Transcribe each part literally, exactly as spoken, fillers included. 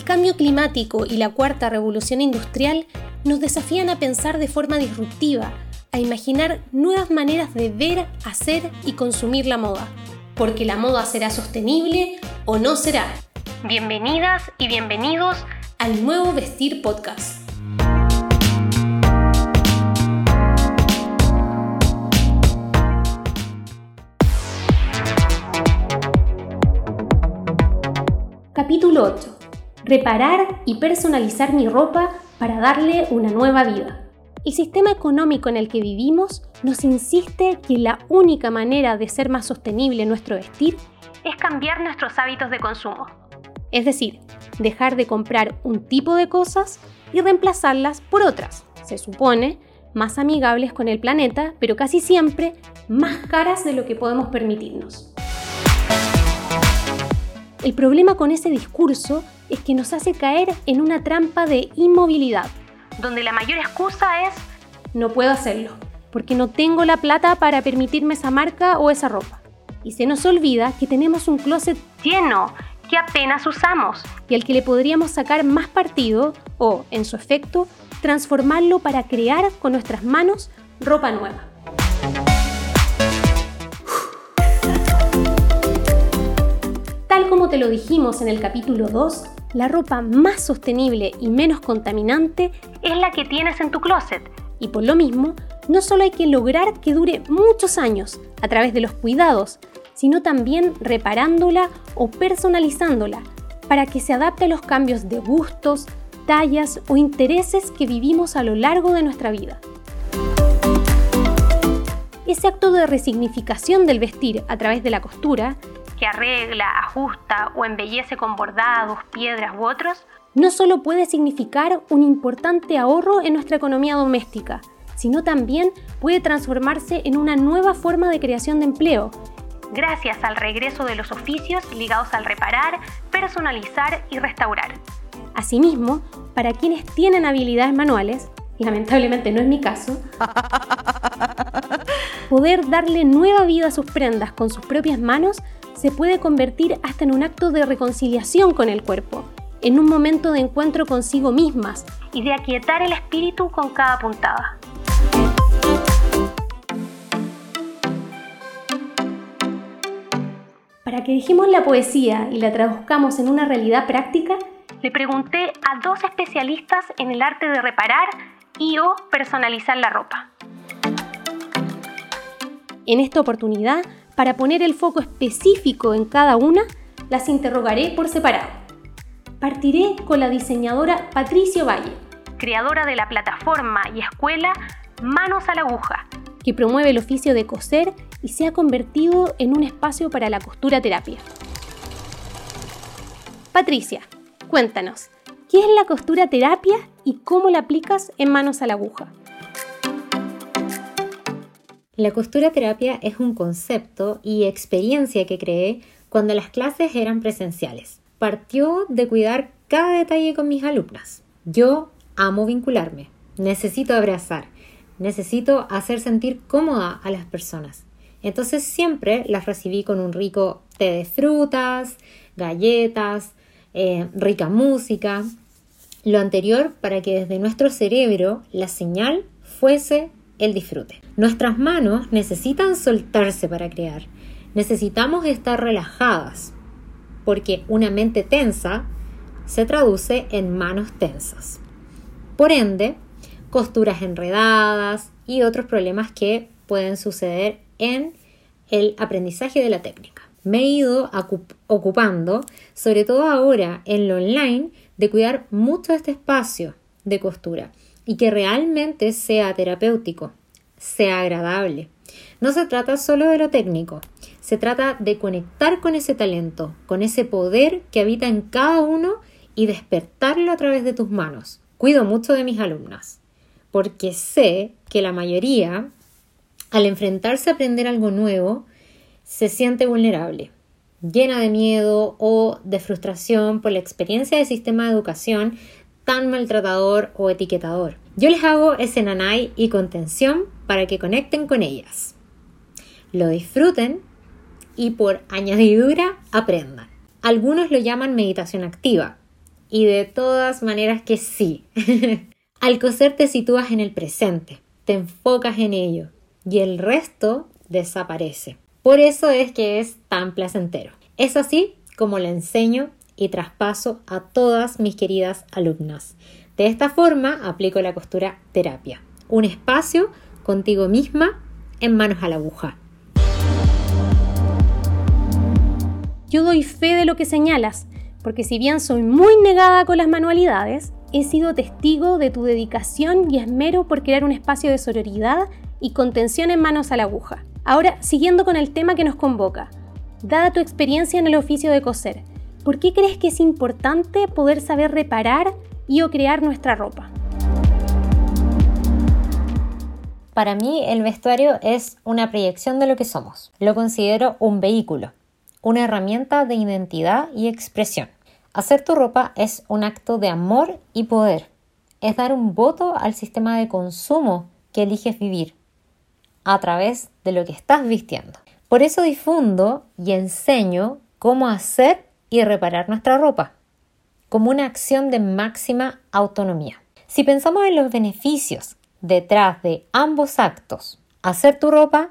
cambio climático y la cuarta revolución industrial nos desafían a pensar de forma disruptiva, a imaginar nuevas maneras de ver, hacer y consumir la moda. Porque la moda será sostenible o no será. Bienvenidas y bienvenidos al Nuevo Vestir Podcast. Capítulo ocho. Reparar y personalizar mi ropa para darle una nueva vida. El sistema económico en el que vivimos nos insiste que la única manera de ser más sostenible nuestro vestir es cambiar nuestros hábitos de consumo. Es decir, dejar de comprar un tipo de cosas y reemplazarlas por otras, se supone, más amigables con el planeta, pero casi siempre más caras de lo que podemos permitirnos. El problema con ese discurso es que nos hace caer en una trampa de inmovilidad, donde la mayor excusa es no puedo hacerlo, porque no tengo la plata para permitirme esa marca o esa ropa. Y se nos olvida que tenemos un closet lleno que apenas usamos y al que le podríamos sacar más partido o, en su efecto, transformarlo para crear con nuestras manos ropa nueva. Tal como te lo dijimos en el capítulo dos, la ropa más sostenible y menos contaminante es la que tienes en tu closet. Y por lo mismo, no solo hay que lograr que dure muchos años a través de los cuidados, sino también reparándola o personalizándola para que se adapte a los cambios de gustos, tallas o intereses que vivimos a lo largo de nuestra vida. Ese acto de resignificación del vestir a través de la costura, que arregla, ajusta o embellece con bordados, piedras u otros, no solo puede significar un importante ahorro en nuestra economía doméstica, sino también puede transformarse en una nueva forma de creación de empleo, gracias al regreso de los oficios ligados al reparar, personalizar y restaurar. Asimismo, para quienes tienen habilidades manuales, lamentablemente no es mi caso, poder darle nueva vida a sus prendas con sus propias manos se puede convertir hasta en un acto de reconciliación con el cuerpo, en un momento de encuentro consigo mismas y de aquietar el espíritu con cada puntada. Para que dejemos la poesía y la traduzcamos en una realidad práctica, le pregunté a dos especialistas en el arte de reparar y o personalizar la ropa. En esta oportunidad, para poner el foco específico en cada una, las interrogaré por separado. Partiré con la diseñadora Patricia Valle, creadora de la plataforma y escuela Manos a la Aguja, que promueve el oficio de coser y se ha convertido en un espacio para la costura terapia. Patricia, cuéntanos, ¿qué es la costura terapia y cómo la aplicas en Manos a la Aguja? La costura terapia es un concepto y experiencia que creé cuando las clases eran presenciales. Partió de cuidar cada detalle con mis alumnas. Yo amo vincularme, necesito abrazar, necesito hacer sentir cómoda a las personas. Entonces siempre las recibí con un rico té de frutas, galletas, eh, rica música. Lo anterior para que desde nuestro cerebro la señal fuese el disfrute. Nuestras manos necesitan soltarse para crear. Necesitamos estar relajadas, porque una mente tensa se traduce en manos tensas. Por ende, costuras enredadas y otros problemas que pueden suceder en el aprendizaje de la técnica. Me he ido ocupando, sobre todo ahora en lo online, de cuidar mucho este espacio de costura y que realmente sea terapéutico, sea agradable. No se trata solo de lo técnico, se trata de conectar con ese talento, con ese poder que habita en cada uno y despertarlo a través de tus manos. Cuido mucho de mis alumnas, porque sé que la mayoría, al enfrentarse a aprender algo nuevo, se siente vulnerable, llena de miedo o de frustración por la experiencia del sistema de educación tan maltratador o etiquetador. Yo les hago ese nanay y contención para que conecten con ellas, lo disfruten y por añadidura aprendan. Algunos lo llaman meditación activa, y de todas maneras que sí. Al coser te sitúas en el presente, te enfocas en ello y el resto desaparece. Por eso es que es tan placentero. Es así como le enseño y traspaso a todas mis queridas alumnas. De esta forma aplico la costura terapia, un espacio contigo misma en manos a la aguja. Yo doy fe de lo que señalas, porque si bien soy muy negada con las manualidades, he sido testigo de tu dedicación y esmero por crear un espacio de sororidad y contención en manos a la aguja. Ahora, siguiendo con el tema que nos convoca, dada tu experiencia en el oficio de coser, ¿por qué crees que es importante poder saber reparar y o crear nuestra ropa? Para mí, el vestuario es una proyección de lo que somos. Lo considero un vehículo, una herramienta de identidad y expresión. Hacer tu ropa es un acto de amor y poder. Es dar un voto al sistema de consumo que eliges vivir a través de lo que estás vistiendo. Por eso difundo y enseño cómo hacer y reparar nuestra ropa, como una acción de máxima autonomía. Si pensamos en los beneficios detrás de ambos actos, hacer tu ropa,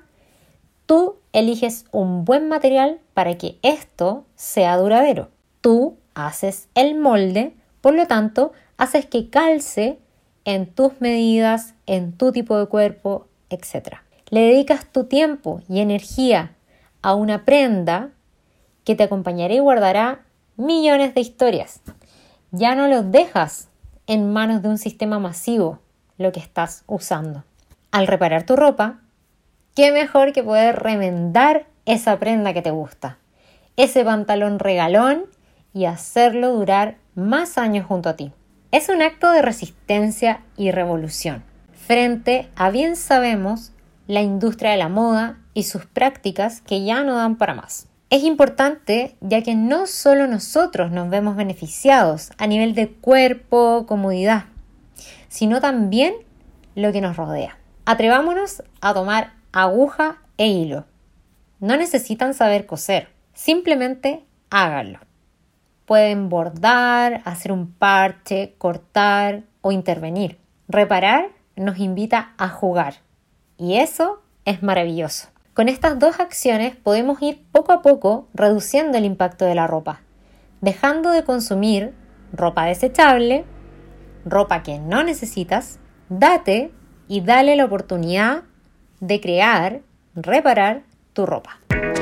tú eliges un buen material para que esto sea duradero. Tú haces el molde, por lo tanto, haces que calce en tus medidas, en tu tipo de cuerpo, etcétera. Le dedicas tu tiempo y energía a una prenda que te acompañará y guardará millones de historias. Ya no lo dejas en manos de un sistema masivo lo que estás usando. Al reparar tu ropa, qué mejor que poder remendar esa prenda que te gusta, ese pantalón regalón y hacerlo durar más años junto a ti. Es un acto de resistencia y revolución frente a, bien sabemos, la industria de la moda y sus prácticas que ya no dan para más. Es importante ya que no solo nosotros nos vemos beneficiados a nivel de cuerpo, comodidad, sino también lo que nos rodea. Atrevámonos a tomar aguja e hilo. No necesitan saber coser, simplemente háganlo. Pueden bordar, hacer un parche, cortar o intervenir. Reparar nos invita a jugar y eso es maravilloso. Con estas dos acciones podemos ir poco a poco reduciendo el impacto de la ropa, dejando de consumir ropa desechable, ropa que no necesitas. Date y dale la oportunidad de crear, reparar tu ropa.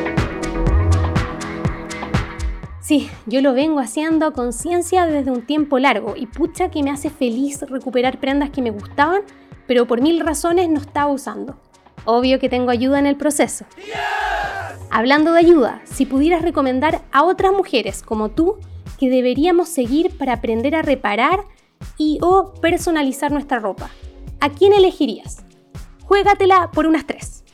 Sí, yo lo vengo haciendo a conciencia desde un tiempo largo y pucha que me hace feliz recuperar prendas que me gustaban, pero por mil razones no estaba usando. Obvio que tengo ayuda en el proceso. Yes. Hablando de ayuda, si pudieras recomendar a otras mujeres como tú que deberíamos seguir para aprender a reparar y o personalizar nuestra ropa, ¿a quién elegirías? Juégatela por unas tres.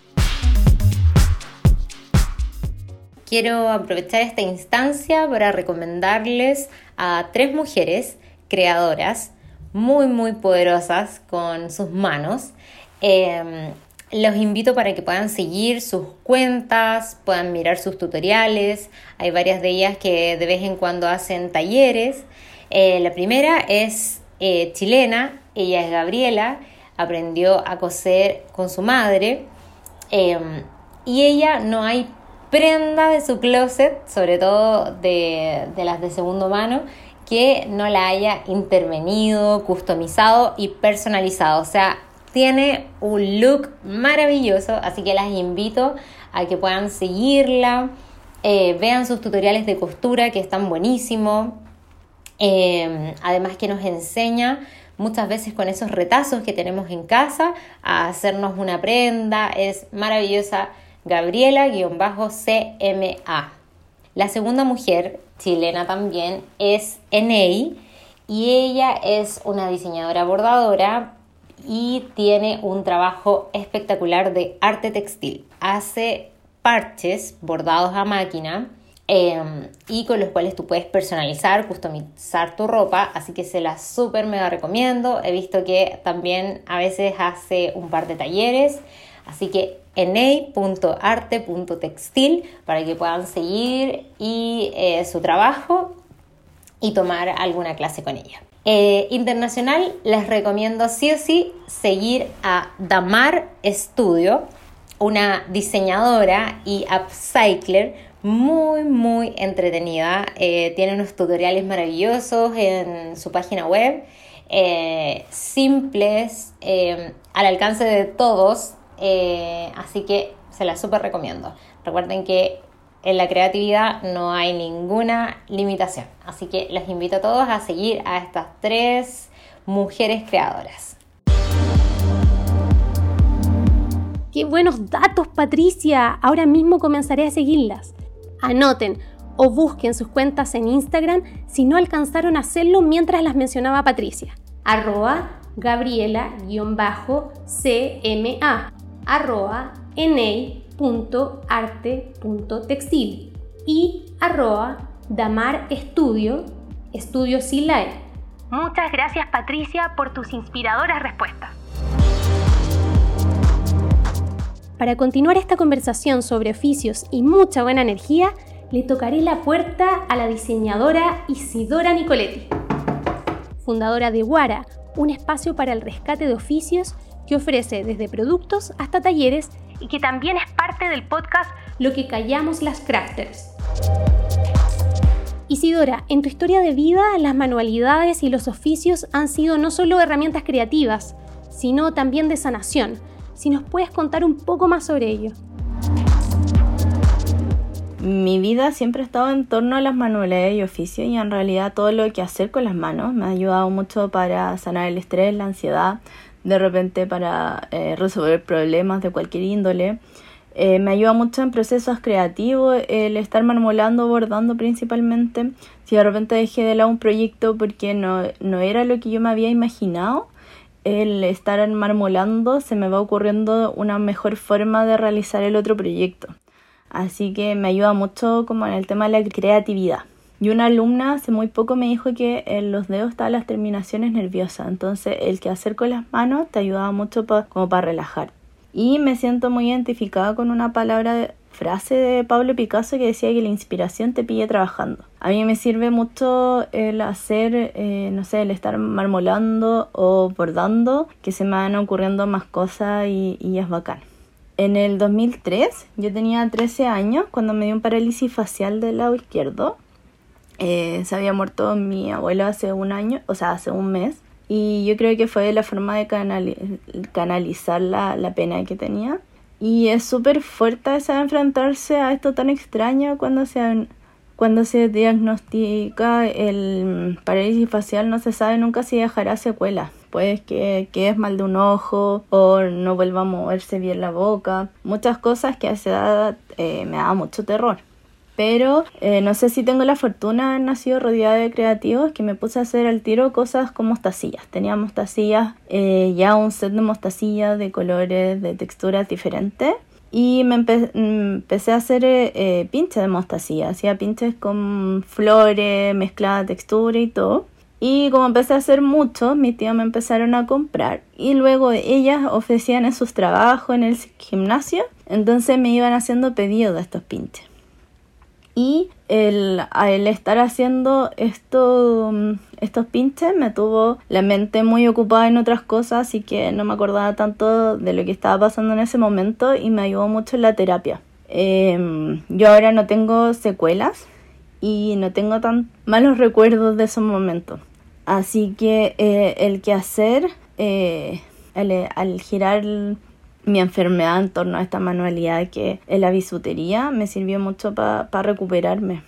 Quiero aprovechar esta instancia para recomendarles a tres mujeres creadoras muy muy poderosas con sus manos. Eh, los invito para que puedan seguir sus cuentas, puedan mirar sus tutoriales. Hay varias de ellas que de vez en cuando hacen talleres. Eh, la primera es eh, chilena, ella es Gabriela, aprendió a coser con su madre eh, y ella no hay prenda de su closet, sobre todo de, de las de segundo mano, que no la haya intervenido, customizado y personalizado. O sea, tiene un look maravilloso, así que las invito a que puedan seguirla, eh, vean sus tutoriales de costura que están buenísimos, eh, además que nos enseña muchas veces con esos retazos que tenemos en casa a hacernos una prenda. Es maravillosa. Gabriela-C M A. La segunda mujer, chilena también, es Enei y ella es una diseñadora bordadora y tiene un trabajo espectacular de arte textil. Hace parches bordados a máquina eh, y con los cuales tú puedes personalizar, customizar tu ropa, así que se la súper mega recomiendo. He visto que también a veces hace un par de talleres, así que enei punto arte punto textil para que puedan seguir y eh, su trabajo. y tomar alguna clase con ella. Eh, internacional, les recomiendo sí o sí seguir a Damar Studio, una diseñadora y upcycler muy muy entretenida. Eh, tiene unos tutoriales maravillosos en su página web, eh, simples, eh, al alcance de todos, eh, así que se la súper recomiendo. Recuerden que en la creatividad no hay ninguna limitación, así que les invito a todos a seguir a estas tres mujeres creadoras. ¡Qué buenos datos, Patricia! Ahora mismo comenzaré a seguirlas. Anoten o busquen sus cuentas en Instagram si no alcanzaron a hacerlo mientras las mencionaba Patricia. Arroba Gabriela-cma, arroba enei.arte.textil y arroba Damar Studio, Estudio sin la E. Muchas gracias, Patricia, por tus inspiradoras respuestas. Para continuar esta conversación sobre oficios y mucha buena energía, le tocaré la puerta a la diseñadora Isidora Nicoletti, fundadora de Guara, un espacio para el rescate de oficios que ofrece desde productos hasta talleres y que también es parte del podcast Lo que callamos las crafters. Isidora, en tu historia de vida, las manualidades y los oficios han sido no solo herramientas creativas, sino también de sanación. Si nos puedes contar un poco más sobre ello. Mi vida siempre ha estado en torno a las manualidades y oficios, y en realidad todo lo que hacer con las manos me ha ayudado mucho para sanar el estrés, la ansiedad, de repente para eh, resolver problemas de cualquier índole. Eh, me ayuda mucho en procesos creativos, el estar marmolando, bordando principalmente. Si de repente dejé de lado un proyecto porque no, no era lo que yo me había imaginado, el estar marmolando se me va ocurriendo una mejor forma de realizar el otro proyecto. Así que me ayuda mucho como en el tema de la creatividad. Y una alumna hace muy poco me dijo que en los dedos estaban las terminaciones nerviosas. Entonces el que hacer con las manos te ayudaba mucho pa, como para relajar. Y me siento muy identificada con una palabra, de, frase de Pablo Picasso que decía que la inspiración te pille trabajando. A mí me sirve mucho el hacer, eh, no sé, el estar marmolando o bordando, que se me van ocurriendo más cosas y, y es bacán. En el dos mil tres, yo tenía trece años cuando me dio un parálisis facial del lado izquierdo. Eh, se había muerto mi abuelo hace un año, o sea, hace un mes. Y yo creo que fue la forma de canali- canalizar la, la pena que tenía. Y es súper fuerte esa enfrentarse a esto tan extraño cuando se, cuando se diagnostica el parálisis facial. No se sabe nunca si dejará secuelas. Pues que, que es mal de un ojo o no vuelva a moverse bien la boca. Muchas cosas que a esa edad eh, me daba mucho terror. Pero eh, no sé si tengo la fortuna de haber nacido rodeada de creativos, que me puse a hacer al tiro cosas con mostacillas. Tenía mostacillas, eh, ya un set de mostacillas de colores, de texturas diferentes. Y me empe- empecé a hacer eh, pinches de mostacillas. Hacía pinches con flores, mezclada textura y todo. Y como empecé a hacer mucho, mis tías me empezaron a comprar. Y luego ellas ofrecían en sus trabajos en el gimnasio. Entonces me iban haciendo pedidos de estos pinches. Y el, el estar haciendo esto, estos pinches me tuvo la mente muy ocupada en otras cosas, así que no me acordaba tanto de lo que estaba pasando en ese momento y me ayudó mucho en la terapia. Eh, yo ahora no tengo secuelas y no tengo tan malos recuerdos de esos momentos. Así que eh, el quehacer, eh, al, al girar mi enfermedad en torno a esta manualidad que es la bisutería, me sirvió mucho para pa recuperarme.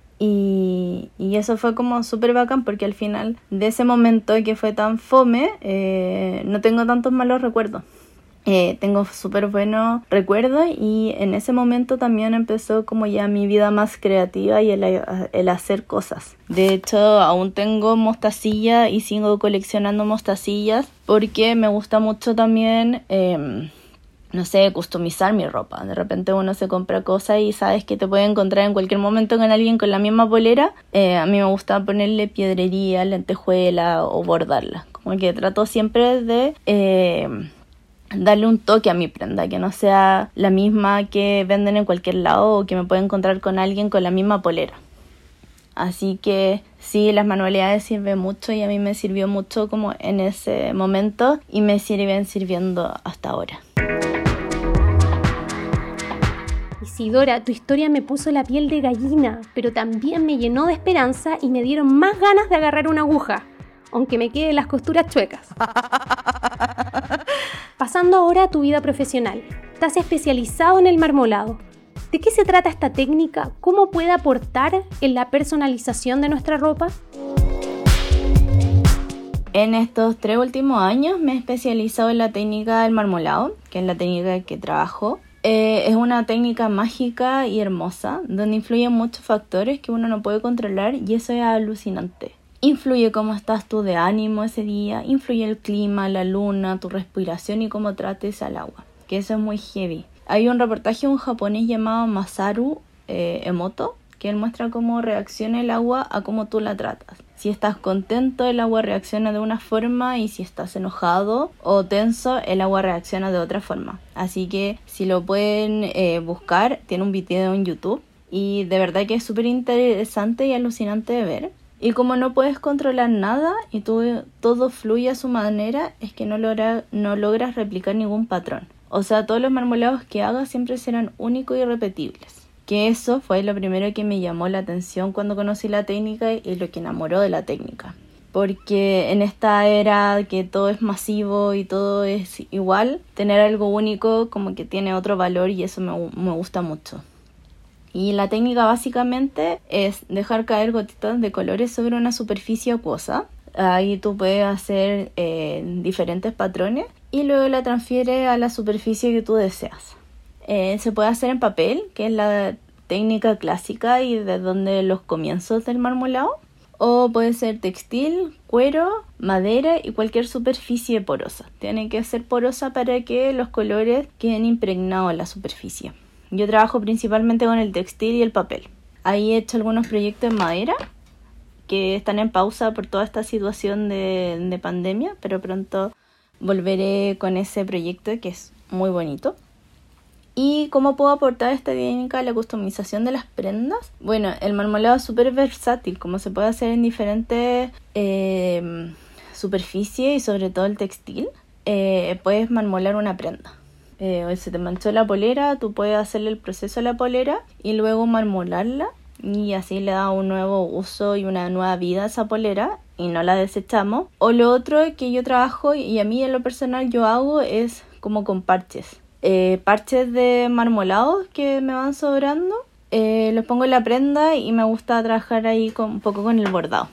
Y, y eso fue como súper bacán porque al final de ese momento que fue tan fome, eh, no tengo tantos malos recuerdos. Eh, tengo súper buenos recuerdos y en ese momento también empezó como ya mi vida más creativa y el, el hacer cosas. De hecho, aún tengo mostacillas y sigo coleccionando mostacillas porque me gusta mucho también, eh, no sé, customizar mi ropa. De repente uno se compra cosas y sabes que te puede encontrar en cualquier momento con alguien con la misma polera. Eh, a mí me gusta ponerle piedrería, lentejuela o bordarla. Como que trato siempre de Eh, darle un toque a mi prenda, que no sea la misma que venden en cualquier lado o que me pueda encontrar con alguien con la misma polera. Así que sí, las manualidades sirven mucho y a mí me sirvió mucho como en ese momento y me siguen sirviendo hasta ahora. Isidora, tu historia me puso la piel de gallina, pero también me llenó de esperanza y me dieron más ganas de agarrar una aguja, aunque me queden las costuras chuecas. Pasando ahora a tu vida profesional, estás especializado en el marmolado. ¿De qué se trata esta técnica? ¿Cómo puede aportar en la personalización de nuestra ropa? En estos tres últimos años me he especializado en la técnica del marmolado, que es la técnica que trabajo. Eh, es una técnica mágica y hermosa, donde influyen muchos factores que uno no puede controlar y eso es alucinante. Influye cómo estás tú de ánimo ese día, influye el clima, la luna, tu respiración y cómo trates al agua, que eso es muy heavy. Hay un reportaje de un japonés llamado Masaru eh, Emoto, que él muestra cómo reacciona el agua a cómo tú la tratas. Si estás contento, el agua reacciona de una forma, y si estás enojado o tenso, el agua reacciona de otra forma. Así que si lo pueden eh, buscar, tiene un video en YouTube y de verdad que es súper interesante y alucinante de ver. Y como no puedes controlar nada y tú, todo fluye a su manera, es que no, logra, no logras replicar ningún patrón. O sea, todos los marmolados que hagas siempre serán únicos y repetibles. Que eso fue lo primero que me llamó la atención cuando conocí la técnica y lo que enamoró de la técnica. Porque en esta era que todo es masivo y todo es igual, tener algo único como que tiene otro valor y eso me, me gusta mucho. Y la técnica básicamente es dejar caer gotitas de colores sobre una superficie acuosa. Ahí tú puedes hacer eh, diferentes patrones y luego la transfieres a la superficie que tú deseas. Eh, se puede hacer en papel, que es la técnica clásica y de donde los comienzos del marmolado. O puede ser textil, cuero, madera y cualquier superficie porosa. Tiene que ser porosa para que los colores queden impregnados en la superficie. Yo trabajo principalmente con el textil y el papel. Ahí he hecho algunos proyectos en madera que están en pausa por toda esta situación de, de pandemia, pero pronto volveré con ese proyecto que es muy bonito. ¿Y cómo puedo aportar esta técnica a la customización de las prendas? Bueno, el marmolado es súper versátil, como se puede hacer en diferentes eh, superficies y sobre todo el textil. Eh, puedes marmolar una prenda. Eh, o se te manchó la polera, tú puedes hacerle el proceso a la polera y luego marmolarla y así le da un nuevo uso y una nueva vida a esa polera y no la desechamos. O lo otro que yo trabajo y a mí en lo personal yo hago es como con parches. Eh, parches de marmolados que me van sobrando, eh, los pongo en la prenda y me gusta trabajar ahí con, un poco con el bordado.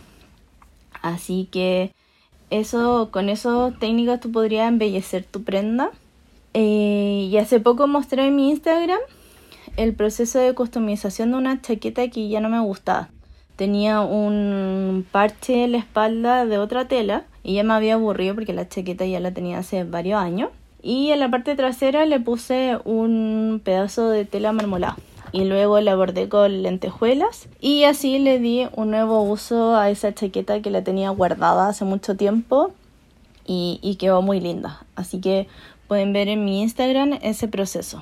Así que eso, con esas técnicas tú podrías embellecer tu prenda. Eh, y hace poco mostré en mi Instagram el proceso de customización de una chaqueta que ya no me gustaba. Tenía un parche en la espalda de otra tela y ya me había aburrido porque la chaqueta ya la tenía hace varios años. Y en la parte trasera le puse un pedazo de tela marmolada y luego la bordé con lentejuelas y así le di un nuevo uso a esa chaqueta que la tenía guardada hace mucho tiempo y, y quedó muy linda. Así que pueden ver en mi Instagram ese proceso.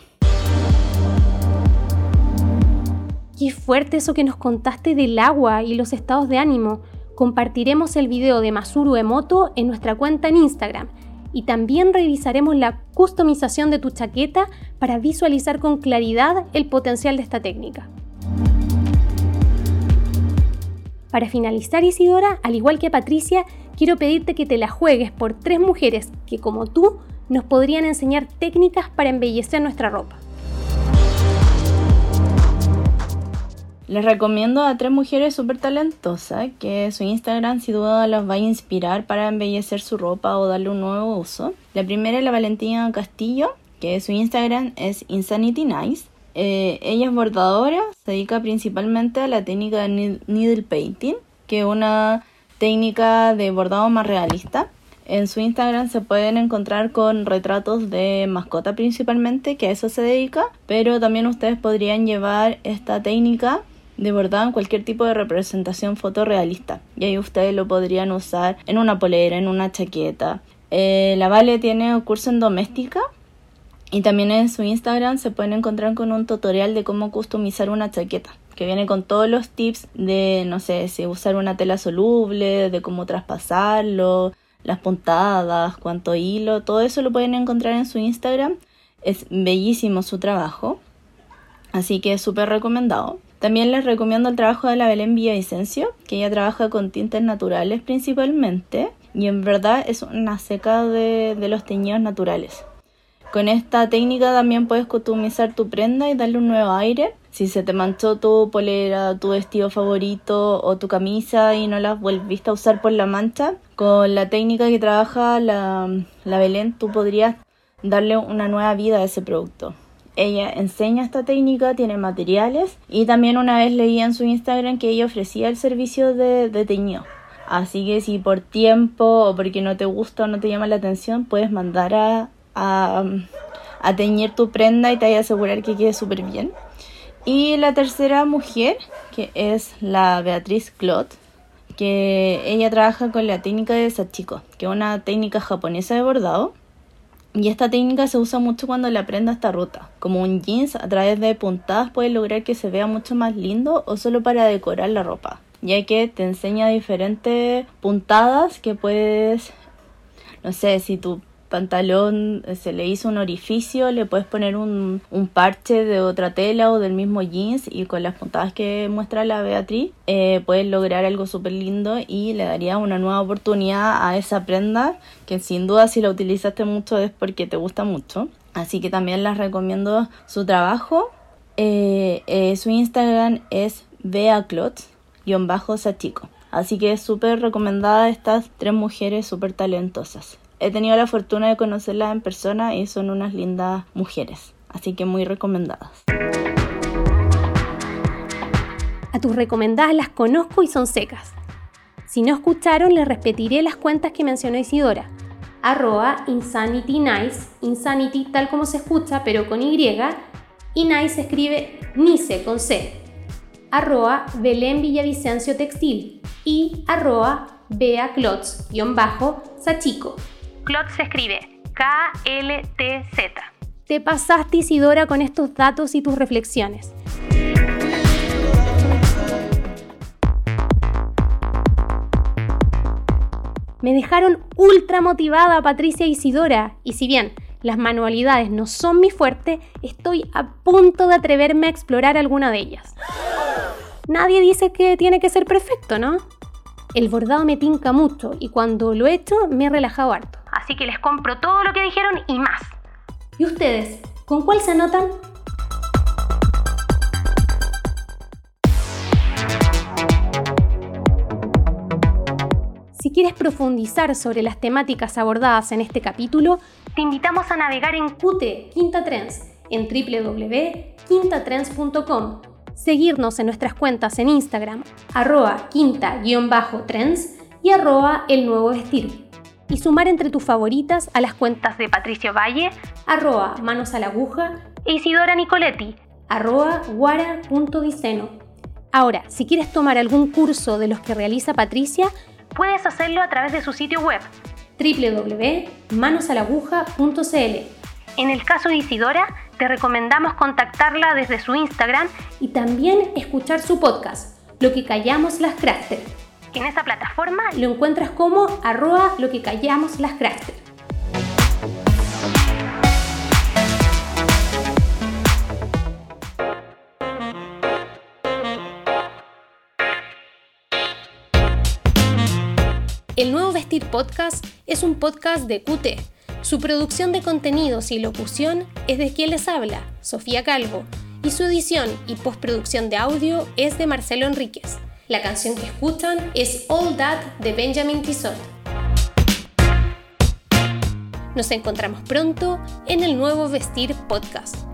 Qué fuerte eso que nos contaste del agua y los estados de ánimo. Compartiremos el video de Masaru Emoto en nuestra cuenta en Instagram. Y también revisaremos la customización de tu chaqueta para visualizar con claridad el potencial de esta técnica. Para finalizar, Isidora, al igual que Patricia, quiero pedirte que te la juegues por tres mujeres que, como tú, nos podrían enseñar técnicas para embellecer nuestra ropa. Les recomiendo a tres mujeres súper talentosas que su Instagram sin duda las va a inspirar para embellecer su ropa o darle un nuevo uso. La primera es la Valentina Castillo, que su Instagram es Insanity Nice. Eh, ella es bordadora, se dedica principalmente a la técnica de needle painting, que es una técnica de bordado más realista. En su Instagram se pueden encontrar con retratos de mascota principalmente, que a eso se dedica, pero también ustedes podrían llevar esta técnica de bordado en cualquier tipo de representación fotorrealista y ahí ustedes lo podrían usar en una polera, en una chaqueta. Eh, la Vale tiene un curso en doméstica Y también en su Instagram se pueden encontrar con un tutorial de cómo customizar una chaqueta, que viene con todos los tips de, no sé, si usar una tela soluble, de cómo traspasarlo, las puntadas, cuánto hilo, todo eso lo pueden encontrar en su Instagram. Es bellísimo su trabajo, así que es súper recomendado. También les recomiendo el trabajo de la Belén Villavicencio, que ella trabaja con tintes naturales principalmente, y en verdad es una seca de, de los teñidos naturales. Con esta técnica también puedes customizar tu prenda y darle un nuevo aire. Si se te manchó tu polera, tu vestido favorito o tu camisa y no la volviste a usar por la mancha, con la técnica que trabaja la, la Belén tú podrías darle una nueva vida a ese producto. Ella enseña esta técnica, tiene materiales y también una vez leí en su Instagram que ella ofrecía el servicio de, de teñido. Así que si por tiempo o porque no te gusta o no te llama la atención, puedes mandar a... A, a teñir tu prenda y te vaya a asegurar que quede súper bien. Y la tercera mujer, que es la Beatriz Clot, que ella trabaja con la técnica de Sachiko, que es una técnica japonesa de bordado. Y esta técnica se usa mucho cuando la prenda está rota. Como un jeans, a través de puntadas puedes lograr que se vea mucho más lindo o solo para decorar la ropa, ya que te enseña diferentes puntadas que puedes, no sé, si tu pantalón se le hizo un orificio, le puedes poner un, un parche de otra tela o del mismo jeans, y con las puntadas que muestra la Beatriz eh, puedes lograr algo súper lindo y le daría una nueva oportunidad a esa prenda que sin duda si la utilizaste mucho es porque te gusta mucho. Así que también les recomiendo su trabajo. Eh, eh, su Instagram es beaclot-sachiko. Así que es súper recomendada estas tres mujeres súper talentosas. He tenido la fortuna de conocerlas en persona y son unas lindas mujeres, así que muy recomendadas. A tus recomendadas las conozco y son secas. Si no escucharon, les repetiré las cuentas que mencionó Isidora. Arroba InsanityNice, Insanity tal como se escucha, pero con Y, y Nice se escribe Nice con C. Arroba Belén Villavicencio Textil y arroba beaclots-sachiko. Clot se escribe K L T Z. Te pasaste, Isidora, con estos datos y tus reflexiones. Me dejaron ultra motivada Patricia e Isidora, y si bien las manualidades no son mi fuerte, estoy a punto de atreverme a explorar alguna de ellas. Nadie dice que tiene que ser perfecto, ¿no? El bordado me tinca mucho y cuando lo he hecho me he relajado harto. Así que les compro todo lo que dijeron y más. ¿Y ustedes? ¿Con cuál se anotan? Si quieres profundizar sobre las temáticas abordadas en este capítulo, te invitamos a navegar en Q T, Quinta Trends, en doble u doble u doble u punto quinta trends punto com. Seguirnos en nuestras cuentas en Instagram, arroba quinta-trends y arroba el nuevo vestir. Y sumar entre tus favoritas a las cuentas de Patricio Valle, arroba manos a la aguja, e Isidora Nicoletti, arroba guara punto diceno. Ahora, si quieres tomar algún curso de los que realiza Patricia, puedes hacerlo a través de su sitio web, doble u doble u doble u punto manos a la aguja punto c l. En el caso de Isidora, te recomendamos contactarla desde su Instagram y también escuchar su podcast, Lo que callamos las Crafter. En esa plataforma lo encuentras como arroba lo que callamos las Crafter. El Nuevo Vestir Podcast es un podcast de Q T. Su producción de contenidos y locución es de quien les habla, Sofía Calvo, y su edición y postproducción de audio es de Marcelo Enríquez. La canción que escuchan es All That de Benjamin Tissot. Nos encontramos pronto en el Nuevo Vestir Podcast.